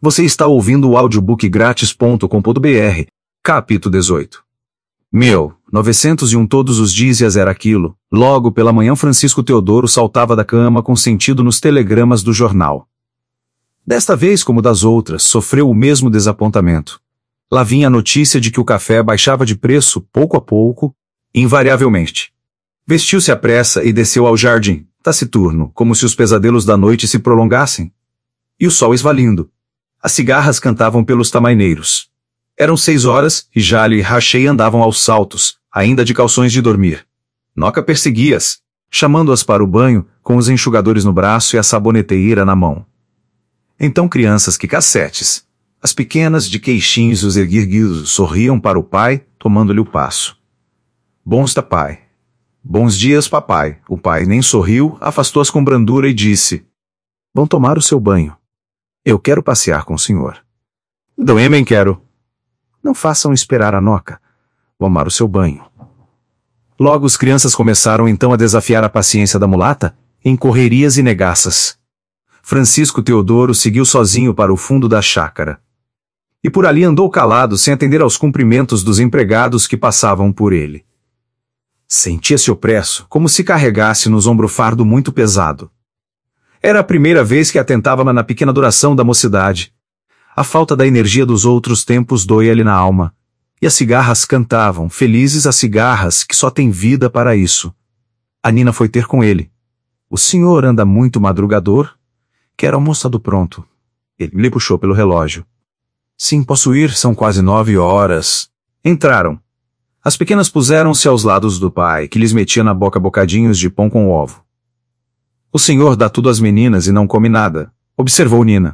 Você está ouvindo o audiobookgratis.com.br, capítulo 18. 1901 Todos os dias era aquilo. Logo pela manhã Francisco Teodoro saltava da cama com sentido nos telegramas do jornal. Desta vez, como das outras, sofreu o mesmo desapontamento. Lá vinha a notícia de que o café baixava de preço pouco a pouco, invariavelmente. Vestiu-se à pressa e desceu ao jardim, taciturno, como se os pesadelos da noite se prolongassem. E o sol esvalindo. As cigarras cantavam pelos tamaineiros. Eram 6 horas e Jalho e Rachei andavam aos saltos, ainda de calções de dormir. Noca perseguia-as, chamando-as para o banho, com os enxugadores no braço e a saboneteira na mão. Então crianças que cassetes, as pequenas de queixinhos e os erguidos sorriam para o pai, tomando-lhe o passo. Bons da pai. Bons dias, papai. O pai nem sorriu, afastou-as com brandura e disse: Vão tomar o seu banho. Eu quero passear com o senhor. Também quero. Não façam esperar a Noca. Vão tomar o seu banho. Logo as crianças começaram então a desafiar a paciência da mulata, em correrias e negaças. Francisco Teodoro seguiu sozinho para o fundo da chácara. E por ali andou calado sem atender aos cumprimentos dos empregados que passavam por ele. Sentia-se opresso, como se carregasse nos ombros fardo muito pesado. Era a primeira vez que atentava na pequena duração da mocidade. A falta da energia dos outros tempos doía-lhe na alma. E as cigarras cantavam, felizes as cigarras que só têm vida para isso. A Nina foi ter com ele. O senhor anda muito madrugador? Quero almoçado pronto. Ele lhe puxou pelo relógio. Sim, posso ir, são quase 9 horas. Entraram. As pequenas puseram-se aos lados do pai, que lhes metia na boca bocadinhos de pão com ovo. O senhor dá tudo às meninas e não come nada, observou Nina.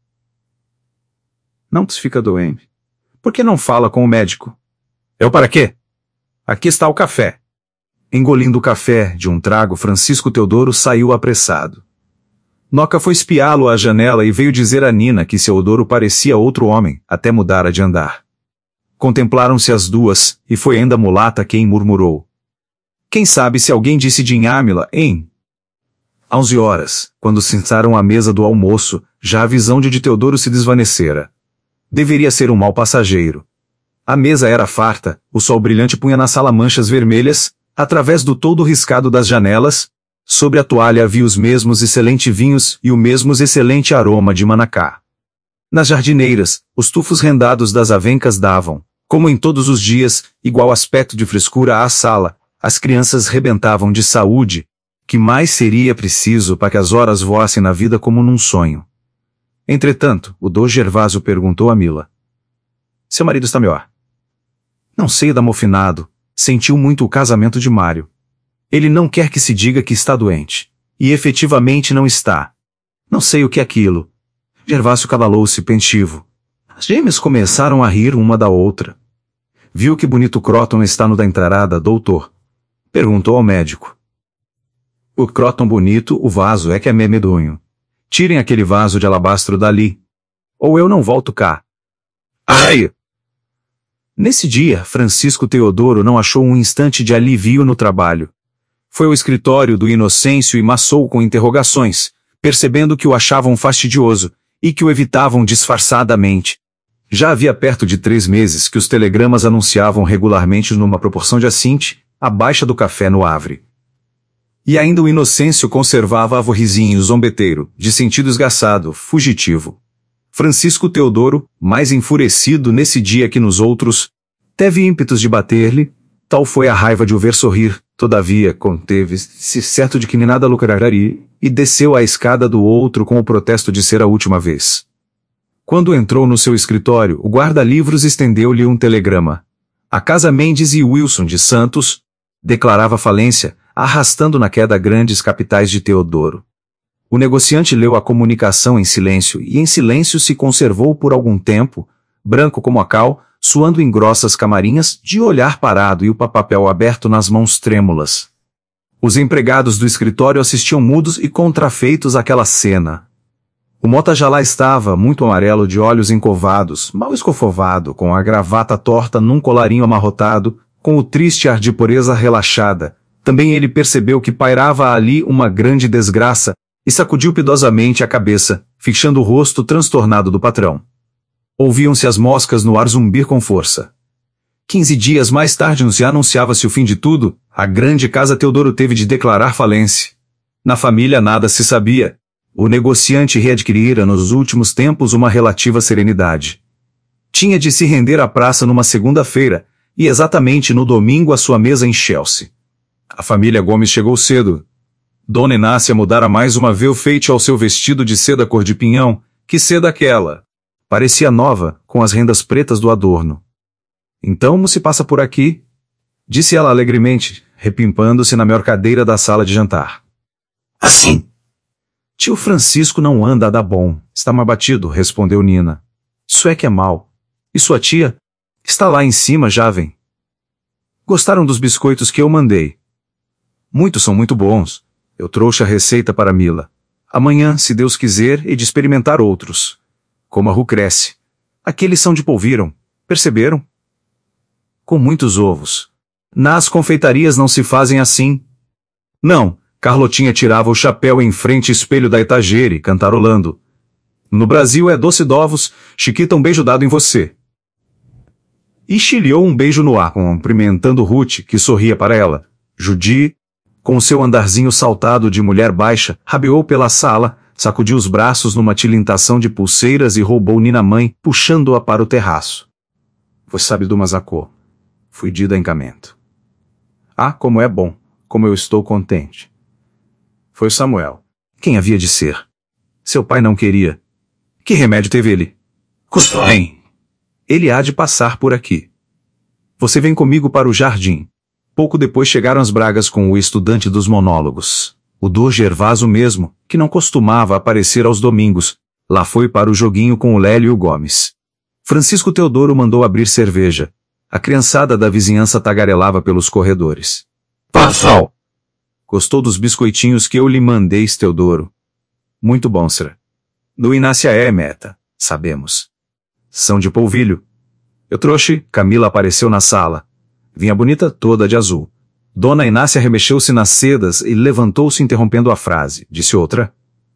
Não te fica doente. Por que não fala com o médico? Eu para quê? Aqui está o café. Engolindo o café de um trago, Francisco Teodoro saiu apressado. Noca foi espiá-lo à janela e veio dizer a Nina que Teodoro parecia outro homem, até mudara de andar. Contemplaram-se as duas, e foi ainda a mulata quem murmurou. Quem sabe se alguém disse de Inhámila, hein? 11 horas, quando sentaram à mesa do almoço, já a visão de Teodoro se desvanecera. Deveria ser um mau passageiro. A mesa era farta, o sol brilhante punha na sala manchas vermelhas, através do toldo riscado das janelas, sobre a toalha havia os mesmos excelentes vinhos e o mesmo excelente aroma de manacá. Nas jardineiras, os tufos rendados das avencas davam, como em todos os dias, igual aspecto de frescura à sala. As crianças rebentavam de saúde. Que mais seria preciso para que as horas voassem na vida como num sonho? Entretanto, o Dom Gervásio perguntou a Mila. Seu marido está melhor? Não sei, da mofinado. Sentiu muito o casamento de Mário. Ele não quer que se diga que está doente. E efetivamente não está. Não sei o que é aquilo. Gervásio calou-se pensativo. As gêmeas começaram a rir uma da outra. Viu que bonito Croton está no da entrada, doutor? Perguntou ao médico. O Croton bonito, o vaso é que é medonho. Tirem aquele vaso de alabastro dali. Ou eu não volto cá. Ai! Nesse dia, Francisco Teodoro não achou um instante de alívio no trabalho. Foi ao escritório do Inocêncio e maçou com interrogações, percebendo que o achavam fastidioso, e que o evitavam disfarçadamente. Já havia perto de 3 meses que os telegramas anunciavam regularmente numa proporção de acinte, a baixa do café no Havre. E ainda o Inocêncio conservava avorrizinho zombeteiro, de sentido esgaçado, fugitivo. Francisco Teodoro, mais enfurecido nesse dia que nos outros, teve ímpetos de bater-lhe, tal foi a raiva de o ver sorrir, todavia conteve-se certo de que nem nada lucraria, e desceu a escada do outro com o protesto de ser a última vez. Quando entrou no seu escritório, o guarda-livros estendeu-lhe um telegrama. A Casa Mendes e Wilson de Santos declarava falência, arrastando na queda grandes capitais de Teodoro. O negociante leu a comunicação em silêncio e em silêncio se conservou por algum tempo, branco como a cal, suando em grossas camarinhas, de olhar parado e o papel aberto nas mãos trêmulas. Os empregados do escritório assistiam mudos e contrafeitos àquela cena. O Mota já lá estava, muito amarelo de olhos encovados, mal escofovado, com a gravata torta num colarinho amarrotado, com o triste ar de pureza relaxada. Também ele percebeu que pairava ali uma grande desgraça, e sacudiu piedosamente a cabeça, fixando o rosto transtornado do patrão. Ouviam-se as moscas no ar zumbir com força. 15 dias mais tarde anunciava-se o fim de tudo. A grande casa Teodoro teve de declarar falência. Na família nada se sabia. O negociante readquirira nos últimos tempos uma relativa serenidade. Tinha de se render à praça numa segunda-feira, e exatamente no domingo a sua mesa encheu-se. A família Gomes chegou cedo. Dona Inácia mudara mais uma vez o feito ao seu vestido de seda cor de pinhão. Que seda aquela! Parecia nova, com as rendas pretas do adorno. Então se passa por aqui? Disse ela alegremente, repimpando-se na melhor cadeira da sala de jantar. Assim. Tio Francisco não anda a dar bom, está mais batido, respondeu Nina. Isso é que é mal. E sua tia? Está lá em cima, já vem. Gostaram dos biscoitos que eu mandei? Muitos são muito bons. Eu trouxe a receita para Mila. Amanhã, se Deus quiser, hei de experimentar outros. Como a Ru cresce. Aqueles são de polvilho, perceberam? Com muitos ovos. Nas confeitarias não se fazem assim. Não, Carlotinha tirava o chapéu em frente ao espelho da etagere, cantarolando. No Brasil é doce d'ovos, Chiquita um beijo dado em você. E chilhou um beijo no ar, cumprimentando Ruth, que sorria para ela. Judy, com seu andarzinho saltado de mulher baixa, rabeou pela sala, sacudiu os braços numa tilintação de pulseiras e roubou Nina mãe, puxando-a para o terraço. Você sabe do Mazacô. Fui de encaminhamento. Ah, como é bom, como eu estou contente. Foi o Samuel. Quem havia de ser? Seu pai não queria. Que remédio teve ele? Custou, hein? Ele há de passar por aqui. Você vem comigo para o jardim. Pouco depois chegaram as Bragas com o estudante dos monólogos. O Dr. Gervaso mesmo, que não costumava aparecer aos domingos, lá foi para o joguinho com o Lélio e o Gomes. Francisco Teodoro mandou abrir cerveja. A criançada da vizinhança tagarelava pelos corredores. Passou! Gostou dos biscoitinhos que eu lhe mandei, Teodoro? Muito bom, será. Do Inácia é meta, sabemos. São de polvilho. Eu trouxe, Camila apareceu na sala. Vinha bonita toda de azul. Dona Inácia remexeu-se nas sedas e levantou-se interrompendo a frase. Disse outra.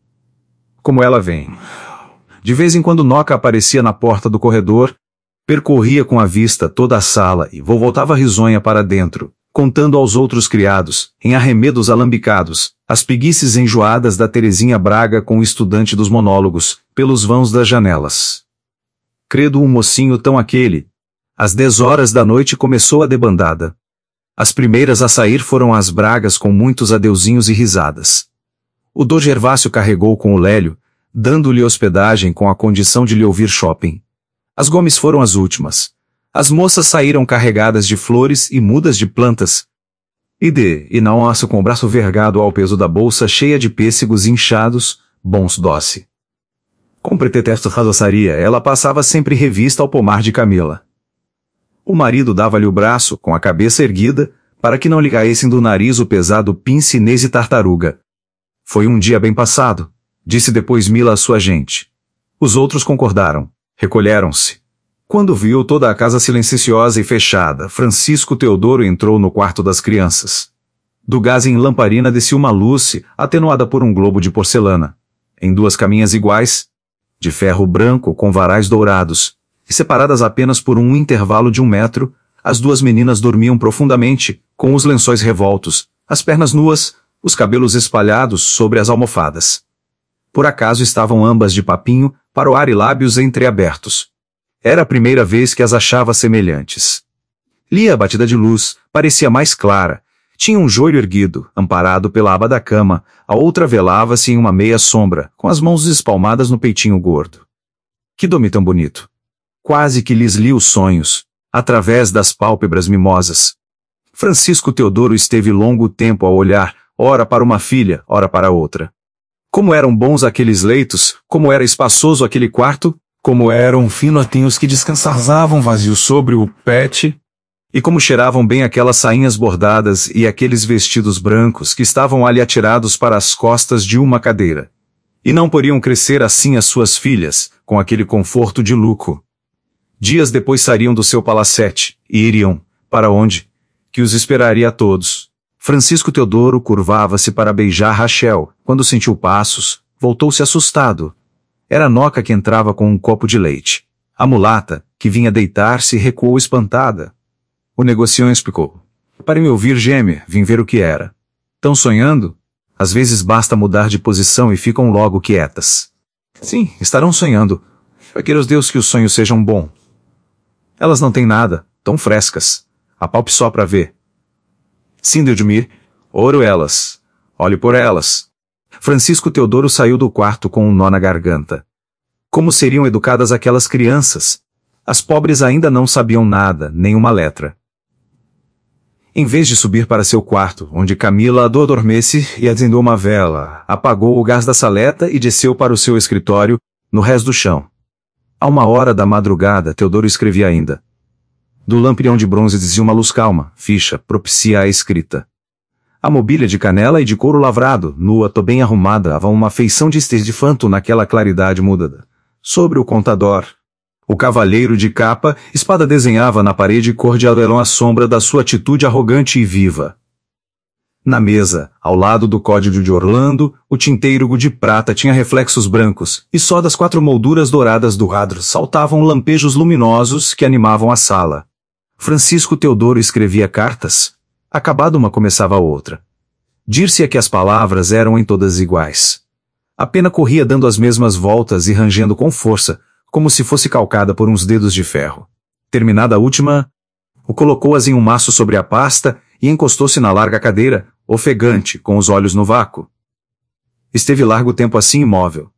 Como ela vem. De vez em quando Noca aparecia na porta do corredor, percorria com a vista toda a sala e voltava risonha para dentro, contando aos outros criados, em arremedos alambicados, as preguiças enjoadas da Terezinha Braga com o estudante dos monólogos, pelos vãos das janelas. Credo um mocinho tão aquele. Às 10 horas da noite começou a debandada. As primeiras a sair foram as Bragas com muitos adeuzinhos e risadas. O Dr. Gervásio carregou com o Lélio, dando-lhe hospedagem com a condição de lhe ouvir shopping. As Gomes foram as últimas. As moças saíram carregadas de flores e mudas de plantas. E não aço com o braço vergado ao peso da bolsa cheia de pêssegos inchados, bons doce. Com pretexto radoçaria, ela passava sempre revista ao pomar de Camila. O marido dava-lhe o braço, com a cabeça erguida, para que não lhe caíssem do nariz o pesado pince-nez e tartaruga. Foi um dia bem passado, disse depois Mila à sua gente. Os outros concordaram. Recolheram-se. Quando viu toda a casa silenciosa e fechada, Francisco Teodoro entrou no quarto das crianças. Do gás em lamparina descia uma luz, atenuada por um globo de porcelana. Em 2 caminhas iguais, de ferro branco com varais dourados, e separadas apenas por um intervalo de 1 metro, as 2 meninas dormiam profundamente, com os lençóis revoltos, as pernas nuas, os cabelos espalhados sobre as almofadas. Por acaso estavam ambas de papinho, para o ar e lábios entreabertos. Era a primeira vez que as achava semelhantes. Lia a batida de luz, parecia mais clara. Tinha um joelho erguido, amparado pela aba da cama, a outra velava-se em uma meia sombra, com as mãos espalmadas no peitinho gordo. Que dome tão bonito! Quase que lhes li os sonhos, através das pálpebras mimosas. Francisco Teodoro esteve longo tempo a olhar, ora para uma filha, ora para outra. Como eram bons aqueles leitos, como era espaçoso aquele quarto, como eram finotinhos que descansavam vazios sobre o pet, e como cheiravam bem aquelas sainhas bordadas e aqueles vestidos brancos que estavam ali atirados para as costas de uma cadeira. E não podiam crescer assim as suas filhas, com aquele conforto de luxo. Dias depois sairiam do seu palacete, e iriam, para onde? Que os esperaria a todos. Francisco Teodoro curvava-se para beijar Rachel, quando sentiu passos, voltou-se assustado. Era Noca que entrava com um copo de leite. A mulata, que vinha deitar-se, recuou espantada. O negociante explicou. Para me ouvir gêmea, vim ver o que era. Tão sonhando? Às vezes basta mudar de posição e ficam logo quietas. Sim, estarão sonhando. Vai querer os Deus que os sonhos sejam bons. Elas não têm nada, tão frescas. Apalpe só para ver. Sim, Deudmir, ouro elas. Olhe por elas. Francisco Teodoro saiu do quarto com um nó na garganta. Como seriam educadas aquelas crianças? As pobres ainda não sabiam nada, nem uma letra. Em vez de subir para seu quarto, onde Camila adormece e acendeu uma vela, apagou o gás da saleta e desceu para o seu escritório, no rés do chão. A 1h da madrugada, Teodoro escrevia ainda. Do lampião de bronze dizia uma luz calma, ficha, propicia a escrita. A mobília de canela e de couro lavrado, nua, bem arrumada, dava uma feição de estefanto naquela claridade mudada. Sobre o contador, o cavalheiro de capa, espada desenhava na parede cor de aurelão a sombra da sua atitude arrogante e viva. Na mesa, ao lado do código de Orlando, o tinteiro de prata tinha reflexos brancos, e só das 4 molduras douradas do quadro saltavam lampejos luminosos que animavam a sala. Francisco Teodoro escrevia cartas. Acabada uma começava a outra. Dir-se-ia que as palavras eram em todas iguais. A pena corria dando as mesmas voltas e rangendo com força, como se fosse calcada por uns dedos de ferro. Terminada a última, o colocou-as em um maço sobre a pasta e encostou-se na larga cadeira, ofegante, com os olhos no vácuo. Esteve largo tempo assim imóvel.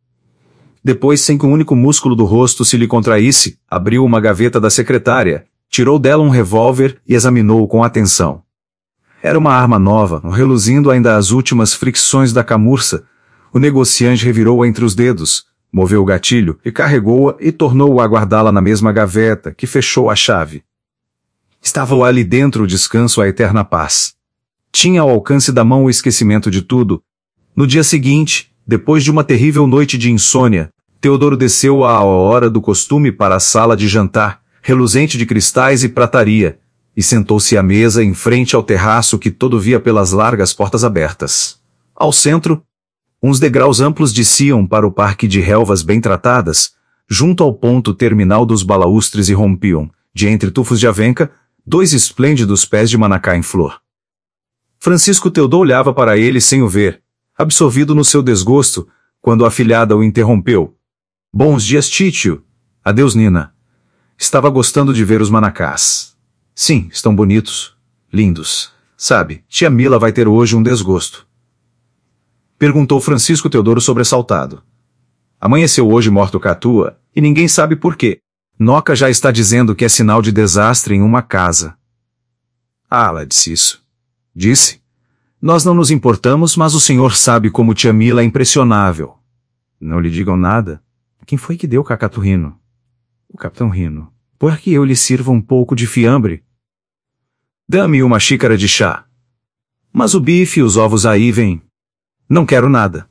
Depois, sem que um único músculo do rosto se lhe contraísse, abriu uma gaveta da secretária, tirou dela um revólver e examinou-o com atenção. Era uma arma nova, reluzindo ainda as últimas fricções da camurça. O negociante revirou-a entre os dedos, moveu o gatilho e carregou-a e tornou a guardá-la na mesma gaveta, que fechou a chave. Estava ali dentro o descanso, a eterna paz. Tinha ao alcance da mão o esquecimento de tudo. No dia seguinte, depois de uma terrível noite de insônia, Teodoro desceu à hora do costume para a sala de jantar, reluzente de cristais e prataria, e sentou-se à mesa em frente ao terraço que todo via pelas largas portas abertas. Ao centro, uns degraus amplos desciam para o parque de relvas bem tratadas, junto ao ponto terminal dos balaústres e rompiam, de entre tufos de avenca, 2 esplêndidos pés de manacá em flor. Francisco Teodoro olhava para ele sem o ver, absorvido no seu desgosto, quando a afilhada o interrompeu. Bons dias, titio. Adeus, Nina. Estava gostando de ver os manacás. Sim, estão bonitos. Lindos. Sabe, tia Mila vai ter hoje um desgosto. Perguntou Francisco Teodoro sobressaltado. Amanheceu hoje morto Catua, e ninguém sabe por quê. Noca já está dizendo que é sinal de desastre em uma casa. Ah, ela disse isso. Disse. Nós não nos importamos, mas o senhor sabe como tia Mila é impressionável. Não lhe digam nada. Quem foi que deu Cacatu Rino? O capitão Rino. Por que eu lhe sirva um pouco de fiambre? Dê-me uma xícara de chá. Mas o bife e os ovos aí vêm. Não quero nada.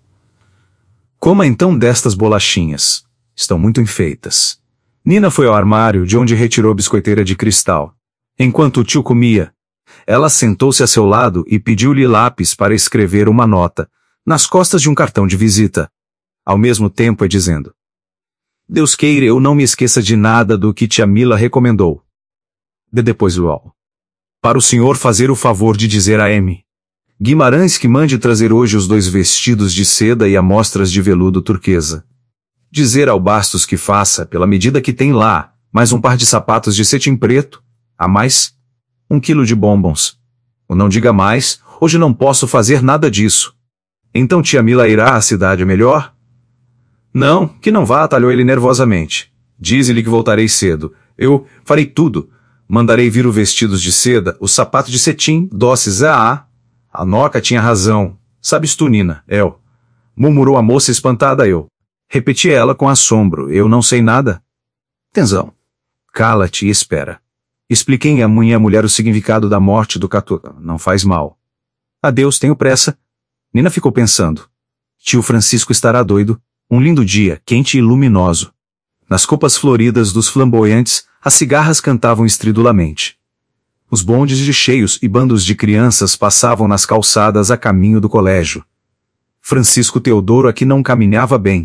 Coma então destas bolachinhas. Estão muito enfeitas. Nina foi ao armário, de onde retirou biscoiteira de cristal. Enquanto o tio comia, ela sentou-se a seu lado e pediu-lhe lápis para escrever uma nota, nas costas de um cartão de visita. Ao mesmo tempo dizendo: Deus queira eu não me esqueça de nada do que tia Mila recomendou. Depois Luau. Para o senhor fazer o favor de dizer a M. Guimarães que mande trazer hoje os 2 vestidos de seda e amostras de veludo turquesa. Dizer ao Bastos que faça, pela medida que tem lá, mais um par de sapatos de cetim preto, a mais 1 quilo de bombons. Ou não diga mais, hoje não posso fazer nada disso. Então tia Mila irá à cidade melhor? Não, que não vá, atalhou ele nervosamente. Dize-lhe que voltarei cedo. Eu farei tudo. Mandarei vir os vestidos de seda, os sapatos de cetim, doces a Noca tinha razão. Sabes tu, Nina, eu. Murmurou a moça espantada eu. Repeti ela com assombro. Eu não sei nada. Tenzão. Cala-te e espera. Expliquei à minha mulher o significado da morte do Catu. Não faz mal. Adeus, tenho pressa. Nina ficou pensando. Tio Francisco estará doido. Um lindo dia, quente e luminoso. Nas copas floridas dos flamboyantes, as cigarras cantavam estridulamente. Os bondes de cheios e bandos de crianças passavam nas calçadas a caminho do colégio. Francisco Teodoro aqui não caminhava bem.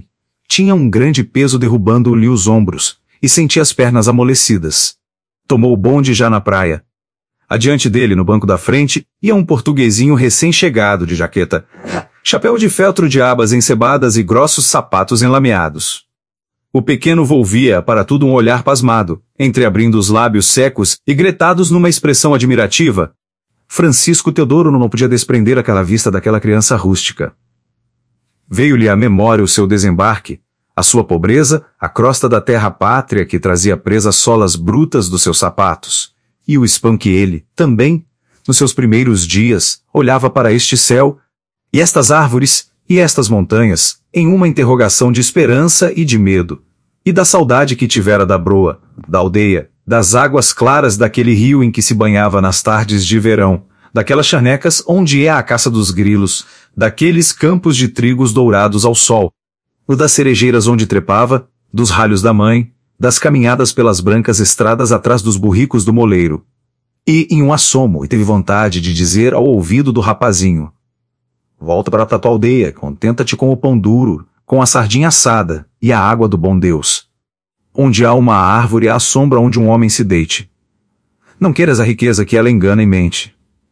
Tinha um grande peso derrubando-lhe os ombros, e sentia as pernas amolecidas. Tomou o bonde já na praia. Adiante dele, no banco da frente, ia um portuguesinho recém-chegado de jaqueta, chapéu de feltro de abas encebadas e grossos sapatos enlameados. O pequeno volvia para tudo um olhar pasmado, entreabrindo os lábios secos e gretados numa expressão admirativa. Francisco Teodoro não podia desprender aquela vista daquela criança rústica. Veio-lhe à memória o seu desembarque, a sua pobreza, a crosta da terra pátria que trazia presas solas brutas dos seus sapatos, e o spam que ele, também, nos seus primeiros dias, olhava para este céu, e estas árvores, e estas montanhas, em uma interrogação de esperança e de medo, e da saudade que tivera da broa, da aldeia, das águas claras daquele rio em que se banhava nas tardes de verão, daquelas charnecas onde é a caça dos grilos, daqueles campos de trigos dourados ao sol, o das cerejeiras onde trepava, dos ralhos da mãe, das caminhadas pelas brancas estradas atrás dos burricos do moleiro. E, em um assomo, teve vontade de dizer ao ouvido do rapazinho: volta para a tua aldeia, contenta-te com o pão duro, com a sardinha assada e a água do bom Deus. Onde há uma árvore há a sombra onde um homem se deite. Não queiras a riqueza que ela engana e mente.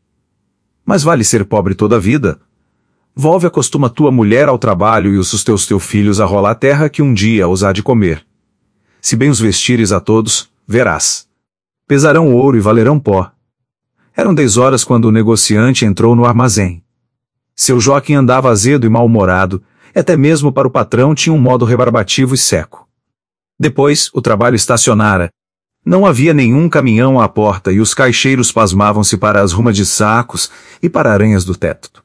Mas vale ser pobre toda a vida. Volve acostuma tua mulher ao trabalho e os teus filhos a rolar a terra que um dia os há de comer. Se bem os vestires a todos, verás. Pesarão ouro e valerão pó. Eram 10 horas quando o negociante entrou no armazém. Seu Joaquim andava azedo e mal-humorado, e até mesmo para o patrão tinha um modo rebarbativo e seco. Depois, o trabalho estacionara. Não havia nenhum caminhão à porta e os caixeiros pasmavam-se para as rumas de sacos e para aranhas do teto.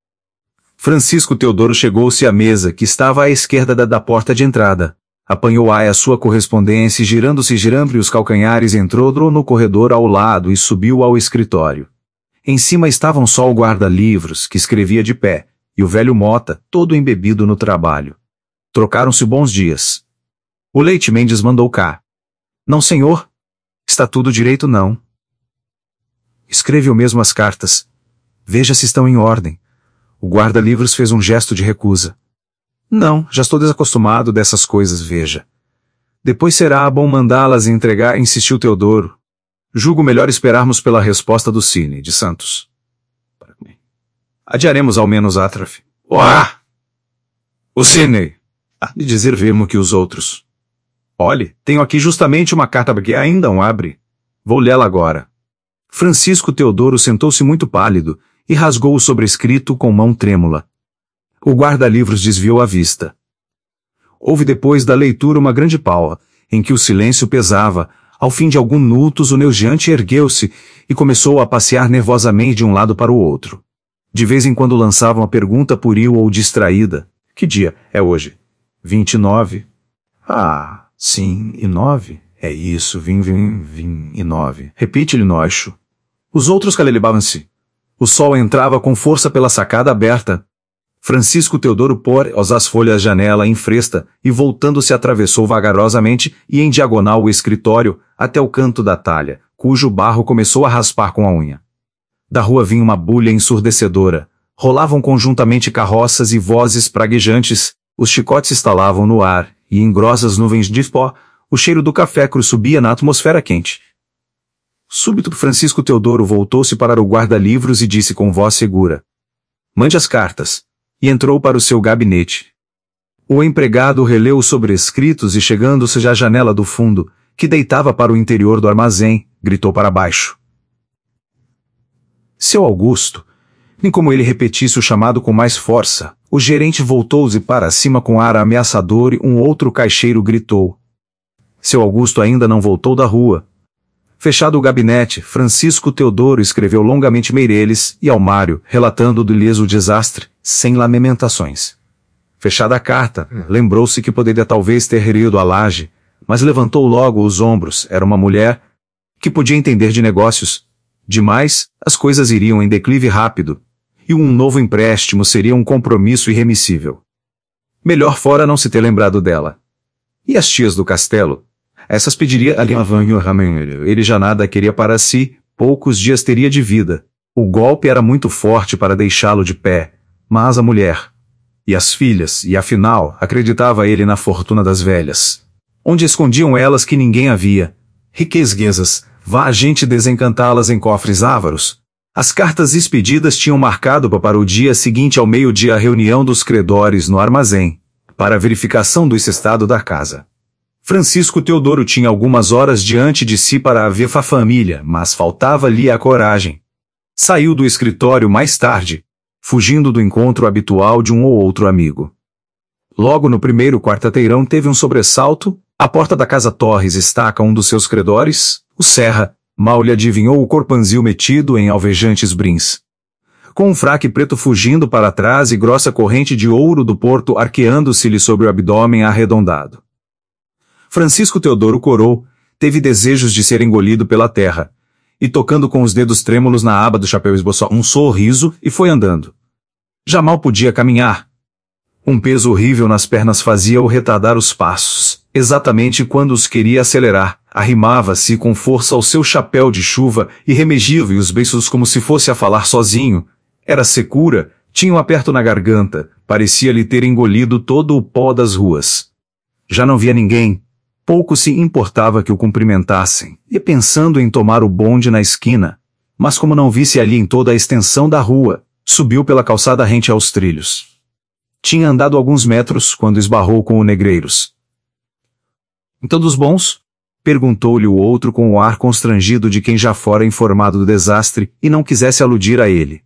Francisco Teodoro chegou-se à mesa que estava à esquerda da porta de entrada. Apanhou a sua correspondência e girando-se os calcanhares entrou no corredor ao lado e subiu ao escritório. Em cima estavam só o guarda-livros, que escrevia de pé, e o velho Mota, todo embebido no trabalho. Trocaram-se bons dias. O Leite Mendes mandou cá. Não, senhor. Está tudo direito, não. Escreve o mesmo as cartas. Veja se estão em ordem. O guarda-livros fez um gesto de recusa. Não, já estou desacostumado dessas coisas, veja. Depois será bom mandá-las entregar, insistiu Teodoro. Julgo melhor esperarmos pela resposta do Cine, de Santos. Adiaremos ao menos Atraf. Uá! O Cine! Há de dizer mesmo que os outros. Olhe, tenho aqui justamente uma carta que ainda não abre. Vou lê-la agora. Francisco Teodoro sentou-se muito pálido e rasgou o sobrescrito com mão trêmula. O guarda-livros desviou a vista. Houve depois da leitura uma grande pausa, em que o silêncio pesava. Ao fim de alguns minutos o negociante ergueu-se e começou a passear nervosamente de um lado para o outro. De vez em quando lançava uma pergunta pueril ou distraída. Que dia é hoje? 29. Ah, sim, e 9? É isso, vim e 9. Repite-lhe, nocho. Os outros calelibavam-se. O sol entrava com força pela sacada aberta. Francisco Teodoro pôs as folhas janela em fresta e voltando-se atravessou vagarosamente e em diagonal o escritório até o canto da talha, cujo barro começou a raspar com a unha. Da rua vinha uma bulha ensurdecedora. Rolavam conjuntamente carroças e vozes praguejantes, os chicotes estalavam no ar, e em grossas nuvens de pó, o cheiro do café cru subia na atmosfera quente. Súbito Francisco Teodoro voltou-se para o guarda-livros e disse com voz segura: mande as cartas. E entrou para o seu gabinete. O empregado releu os sobrescritos e chegando-se à janela do fundo, que deitava para o interior do armazém, gritou para baixo. Seu Augusto, nem como ele repetisse o chamado com mais força, o gerente voltou-se para cima com ar ameaçador e um outro caixeiro gritou. Seu Augusto ainda não voltou da rua. Fechado o gabinete, Francisco Teodoro escreveu longamente Meireles e ao Mário, relatando-lhes o desastre, sem lamentações. Fechada a carta, lembrou-se que poderia talvez ter ido à laje, mas levantou logo os ombros. Era uma mulher que podia entender de negócios. Demais, as coisas iriam em declive rápido, e um novo empréstimo seria um compromisso irremissível. Melhor fora não se ter lembrado dela. E as tias do castelo? Essas pediria ali ele já nada queria para si, poucos dias teria de vida. O golpe era muito forte para deixá-lo de pé, mas a mulher... E as filhas, e afinal, acreditava ele na fortuna das velhas. Onde escondiam elas que ninguém havia? Riquezas, vá a gente desencantá-las em cofres ávaros. As cartas expedidas tinham marcado para o dia seguinte ao meio-dia a reunião dos credores no armazém, para a verificação do estado da casa. Francisco Teodoro tinha algumas horas diante de si para ver a família, mas faltava-lhe a coragem. Saiu do escritório mais tarde, fugindo do encontro habitual de um ou outro amigo. Logo no primeiro quarteirão teve um sobressalto, à porta da casa Torres estaca um dos seus credores, o Serra, mal lhe adivinhou o corpanzil metido em alvejantes brins. Com um fraque preto fugindo para trás e grossa corrente de ouro do porto arqueando-se-lhe sobre o abdômen arredondado. Francisco Teodoro corou, teve desejos de ser engolido pela terra, e tocando com os dedos trêmulos na aba do chapéu esboçou um sorriso e foi andando. Já mal podia caminhar. Um peso horrível nas pernas fazia-o retardar os passos. Exatamente quando os queria acelerar, arrimava-se com força ao seu chapéu de chuva e remegia-lhe os beiços como se fosse a falar sozinho. Era secura, tinha um aperto na garganta, parecia-lhe ter engolido todo o pó das ruas. Já não via ninguém. Pouco se importava que o cumprimentassem, e pensando em tomar o bonde na esquina. Mas como não visse ali em toda a extensão da rua, subiu pela calçada rente aos trilhos. Tinha andado alguns metros quando esbarrou com o Negreiros. "Então dos bons?" perguntou-lhe o outro com o ar constrangido de quem já fora informado do desastre e não quisesse aludir a ele.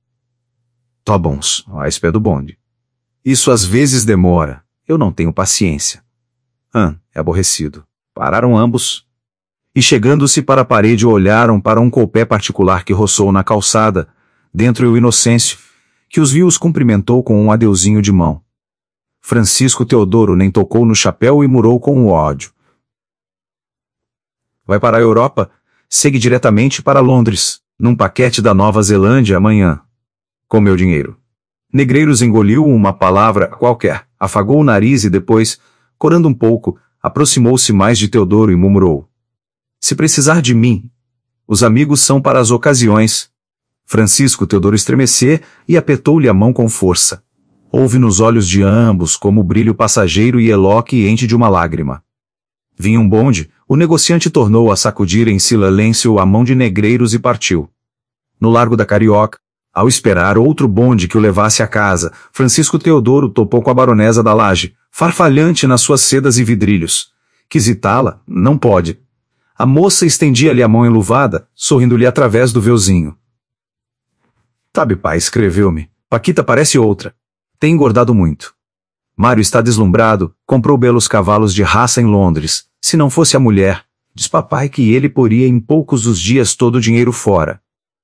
"Tó bons, à espera do bonde. Isso às vezes demora, eu não tenho paciência." É aborrecido. Pararam ambos. E chegando-se para a parede olharam para um coupé particular que roçou na calçada, dentro o Inocêncio, que os viu os cumprimentou com um adeuzinho de mão. Francisco Teodoro nem tocou no chapéu e murou com o ódio. "Vai para a Europa? Segue diretamente para Londres, num paquete da Nova Zelândia amanhã. Com meu dinheiro." Negreiros engoliu uma palavra qualquer, afagou o nariz e depois, corando um pouco, aproximou-se mais de Teodoro e murmurou: "Se precisar de mim, os amigos são para as ocasiões." Francisco Teodoro estremecer e apertou-lhe a mão com força. Houve nos olhos de ambos como o brilho passageiro e eloquente de uma lágrima. Vinha um bonde, o negociante tornou a sacudir em silêncio a mão de Negreiros e partiu. No Largo da Carioca, ao esperar outro bonde que o levasse à casa, Francisco Teodoro topou com a baronesa da Laje, farfalhante nas suas sedas e vidrilhos. Quisitá-la? Não pode. A moça estendia-lhe a mão enluvada, sorrindo-lhe através do véuzinho. "Sabe, pai, escreveu-me. Paquita parece outra. Tem engordado muito. Mário está deslumbrado, comprou belos cavalos de raça em Londres. Se não fosse a mulher, diz papai que ele poria em poucos os dias todo o dinheiro fora.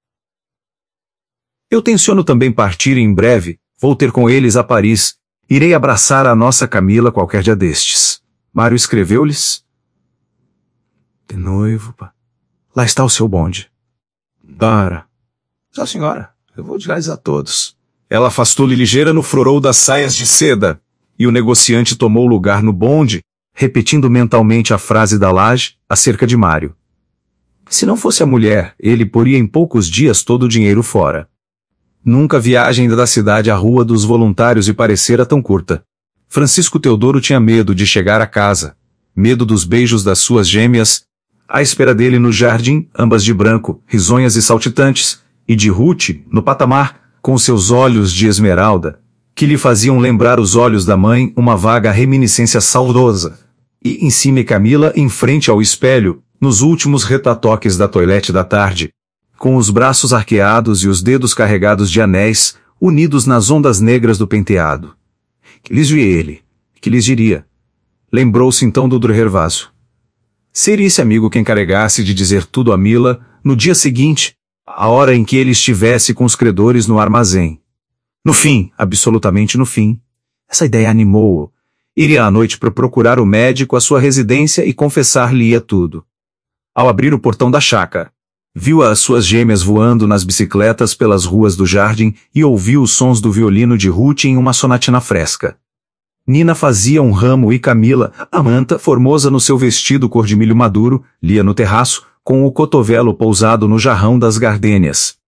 Eu tenciono também partir em breve, vou ter com eles a Paris. Irei abraçar a nossa Camila qualquer dia destes." Mário escreveu-lhes: "De noivo, pá. Lá está o seu bonde." "Dara." "Já, senhora, eu vou dizer a todos." Ela afastou-lhe ligeira no florou das saias de seda, e o negociante tomou lugar no bonde, repetindo mentalmente a frase da Laje, acerca de Mário. Se não fosse a mulher, ele poria em poucos dias todo o dinheiro fora. Nunca a viagem da cidade à Rua dos Voluntários lhe parecera tão curta. Francisco Teodoro tinha medo de chegar a casa, medo dos beijos das suas gêmeas, à espera dele no jardim, ambas de branco, risonhas e saltitantes, e de Ruth, no patamar, com seus olhos de esmeralda, que lhe faziam lembrar os olhos da mãe uma vaga reminiscência saudosa, e em cima Camila em frente ao espelho, nos últimos retatoques da toilette da tarde, com os braços arqueados e os dedos carregados de anéis, unidos nas ondas negras do penteado. Que lhes diria ele? Que lhes diria? Lembrou-se então do Gervaso. Seria esse amigo quem encarregasse de dizer tudo a Mila, no dia seguinte, a hora em que ele estivesse com os credores no armazém. No fim, absolutamente no fim, essa ideia animou-o. Iria à noite para procurar o médico à sua residência e confessar-lhe-ia tudo. Ao abrir o portão da chácara, viu as suas gêmeas voando nas bicicletas pelas ruas do jardim e ouviu os sons do violino de Ruth em uma sonatina fresca. Nina fazia um ramo e Camila, a manta, formosa no seu vestido cor de milho maduro, lia no terraço, com o cotovelo pousado no jarrão das gardênias.